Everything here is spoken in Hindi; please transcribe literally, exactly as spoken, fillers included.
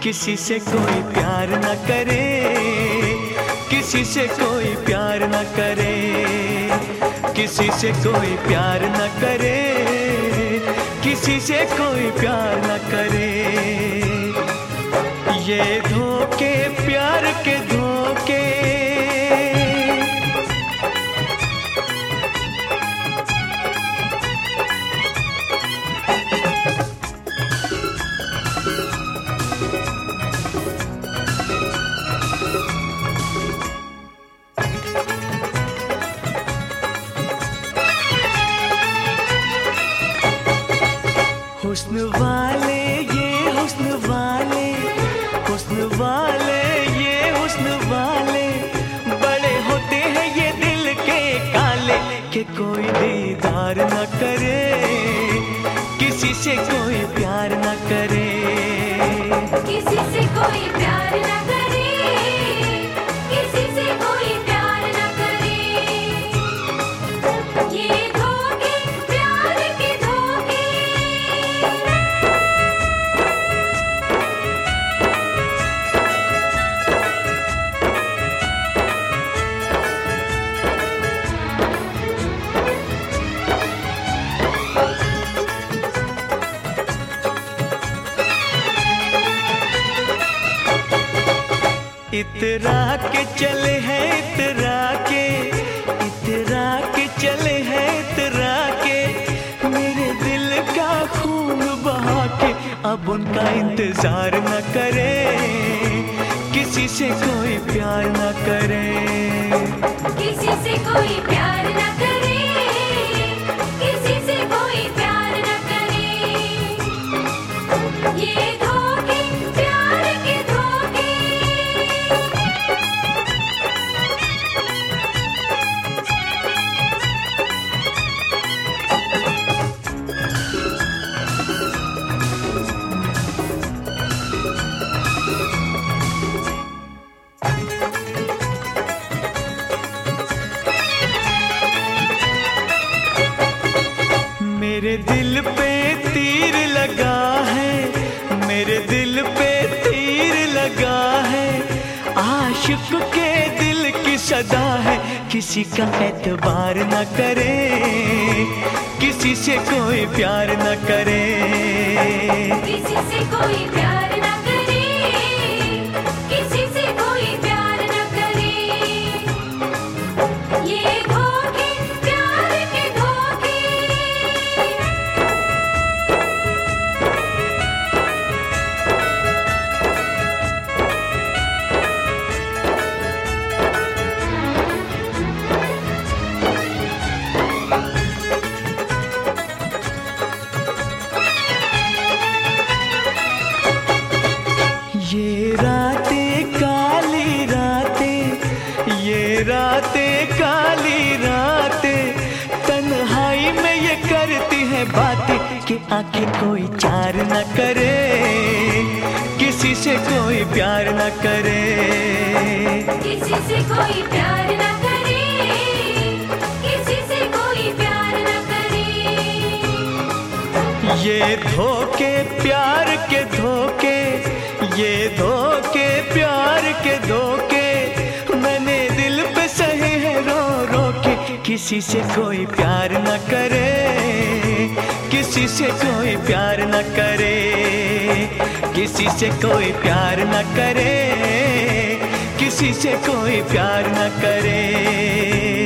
किसी से कोई प्यार न करे, किसी से कोई प्यार न करे, किसी से कोई प्यार न करे, किसी से कोई प्यार न करे। ये धोखे प्यार के धोखे, हुस्न वाले ये हुस्न वाले, हुस्न वाले ये हुस्न वाले, बड़े होते हैं ये दिल के काले, कि कोई दीदार न करे, किसी से कोई प्यार न करे, किसी से कोई प्यार न करे, किसी से कोई प्यार न करे। ये धोखे प्यार के धोखे, इतरा के चले हैं इतरा के, इतरा के चले हैं इतरा के, मेरे दिल का खून बहा के, अब उनका इंतजार न करे, किसी से कोई प्यार न करे, किसी से कोई प्यार न करे, किसी से कोई प्यार न करे। ये धोखे प्यार के धोखे, मेरे दिल पे तीर लगा है, मेरे दिल पे तीर लगा है, आशिक के दिल की सदा है, किसी का एतबार न करे, किसी से कोई प्यार न करे, किसी से कोई प्यार न करे, किसी से कोई प्यार न करे। ये धोखे प्यार के धोखे, ये रातें काली रातें, ये रातें काली रातें, तन्हाई में ये करती हैं बातें, कि आंखें कोई चार न करे, किसी से कोई प्यार न करे, किसी से कोई प्यार न करे, किसी से कोई प्यार न करे। ये धोखे प्यार के धोखे, ये धोखे प्यार के धोखे, मैंने दिल पे सहे है रो रो के, किसी से कोई प्यार न करे, किसी से कोई प्यार न करे, किसी से कोई प्यार न करे, किसी से कोई प्यार न करे।